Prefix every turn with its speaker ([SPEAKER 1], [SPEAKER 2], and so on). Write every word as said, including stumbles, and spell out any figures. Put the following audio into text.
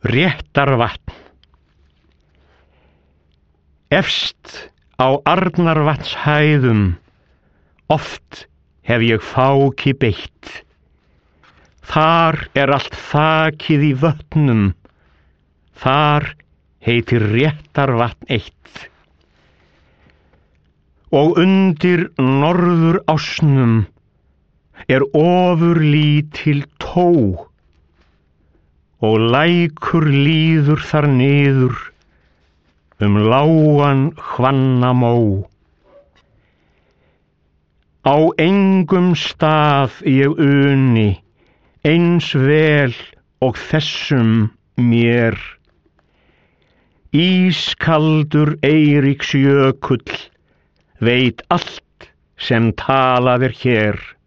[SPEAKER 1] Réttarvatn. Efst á Arnarvatnshæðum oft hef ég fáki beitt. Þar er allt þakið í vötnum, þar heitir Réttarvatn eitt. Og undir norður ásnum er ofurlítil tó, og lækur líður þar niður um lágan hvannamó. Á engum stað ég uni eins vel og þessum mér. Ískaldur Eiríksjökull veit allt sem talað er hér.